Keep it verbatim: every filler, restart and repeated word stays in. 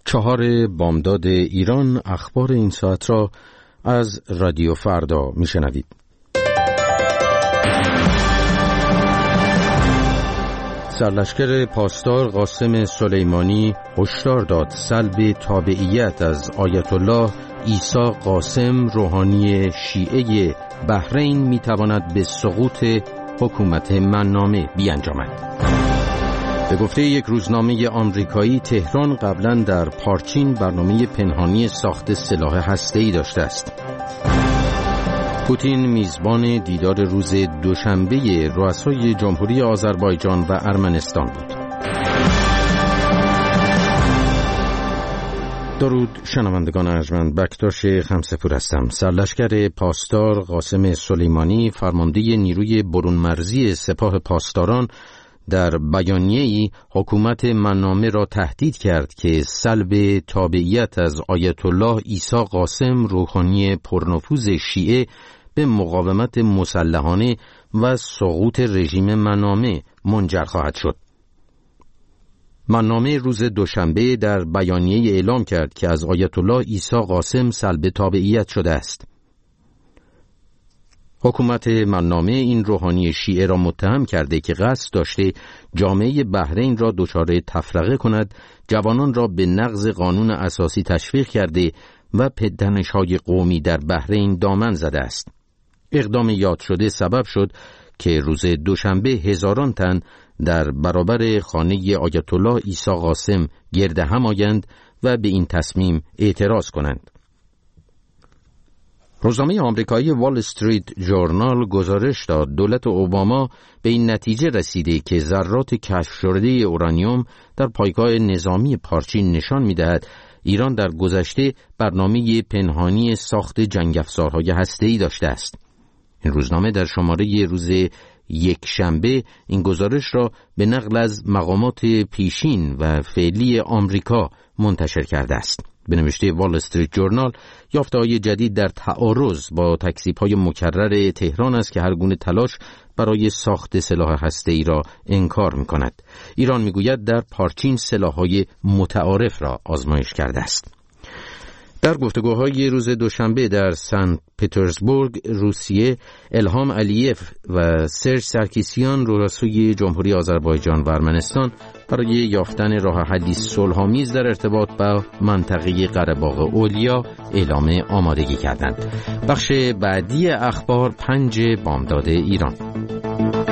چهار بامداد ایران، اخبار این ساعت را از رادیو فردا میشنوید. سرلشکر پاسدار قاسم سلیمانی هشدار داد سلب تابعیت از آیت الله عیسی قاسم روحانی شیعه بحرین میتواند به سقوط حکومت منامه بیانجامد. به گفته یک روزنامه آمریکایی، تهران قبلا در پارچین برنامه پنهانی ساخت سلاح هسته‌ای داشته است. پوتین میزبان دیدار روز دوشنبه رؤسای جمهوری آذربایجان و ارمنستان بود. درود شنوندگان ارجمند، بکتاش خمسه‌پور هستم. سرلشکر پاسدار قاسم سلیمانی، فرمانده نیروی برون مرزی سپاه پاسداران، در بیانیه‌ای حکومت منامه را تهدید کرد که سلب تابعیت از آیت الله عیسی قاسم روحانی پرنفوذ شیعه به مقاومت مسلحانه و سقوط رژیم منامه منجر خواهد شد. منامه روز دوشنبه در بیانیه اعلام کرد که از آیت الله عیسی قاسم سلب تابعیت شده است. حکومت منامه این روحانی شیعه را متهم کرده که قصد داشته جامعه بحرین را دچار تفرقه کند، جوانان را به نقض قانون اساسی تشویق کرده و پدنش‌های قومی در بحرین دامن زده است. اقدام یاد شده سبب شد که روز دوشنبه هزاران تن در برابر خانه آیت الله عیسی قاسم گرد هم آیند و به این تصمیم اعتراض کنند. روزنامه آمریکایی وال استریت ژورنال گزارش داد دولت اوباما به این نتیجه رسیده که ذرات کشف شده اورانیوم در پایگاه نظامی پارچین نشان می‌دهد ایران در گذشته برنامه پنهانی ساخت جنگ افزارهای هسته‌ای داشته است. این روزنامه در شماره روز یک شنبه این گزارش را به نقل از مقامات پیشین و فعلی آمریکا منتشر کرده است. به نوشته وال استریت ژورنال، یافته‌های جدید در تعارض با تکذیب‌های مکرر تهران است که هر گونه تلاش برای ساخت سلاح هسته‌ای را انکار می‌کند. ایران می‌گوید در پارچین سلاح‌های متعارف را آزمایش کرده است. در گفتگوهای روز دوشنبه در سن پترزبورگ روسیه، الهام علیف و سرژ سرکیسیان رؤسای جمهوری آذربایجان و ارمنستان برای یافتن راه حلی صلح‌آمیز در ارتباط با منطقه قره‌باغ علیا اعلام آمادگی کردند. بخش بعدی اخبار پنج بامداد ایران.